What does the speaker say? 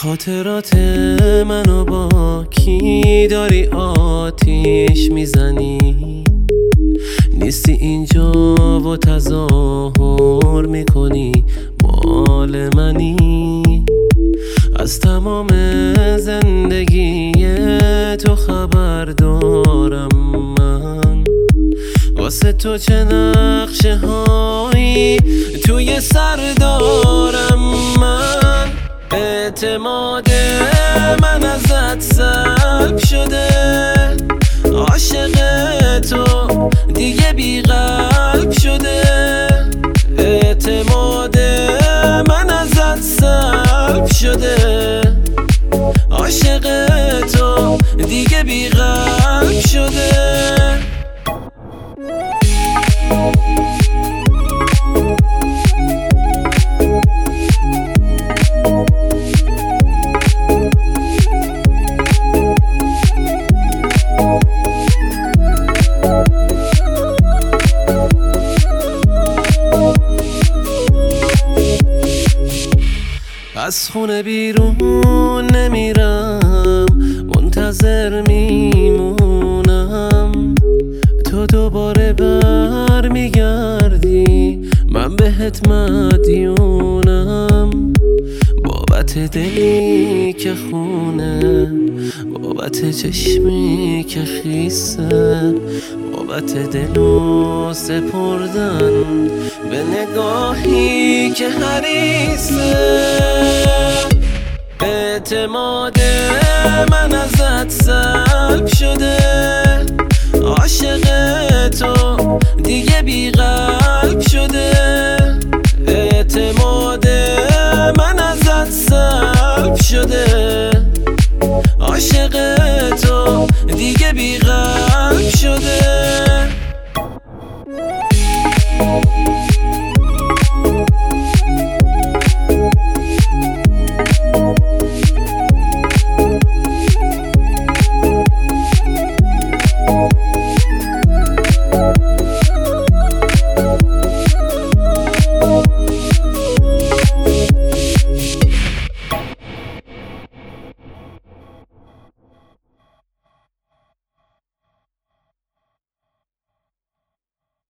خاطرات منو با کی داری آتیش میزنی؟ نیستی اینجا و تظاهر میکنی مال منی. از تمام زندگی تو خبر دارم من، واسه تو چه نقشه هایی توی سر دارم من. اعتماد من ازت سلب شده، عاشق تو دیگه بی قلب شده. اعتماد من ازت سلب شده، عاشق تو دیگه بی قلب شده. از خونه بیرون نمیرم، منتظر میمونم تو دوباره بر میگردی. من بهت مدیونم، بابت دلی که خونه، بابت چشمی که خیسه، بابت دلو سپردن به نگاهی که حریصه. اعتماد من ازت سلب شده، عاشق تو دیگه بی قلب شده. اعتماد من ازت سلب شده، عاشق تو دیگه بی قلب شده.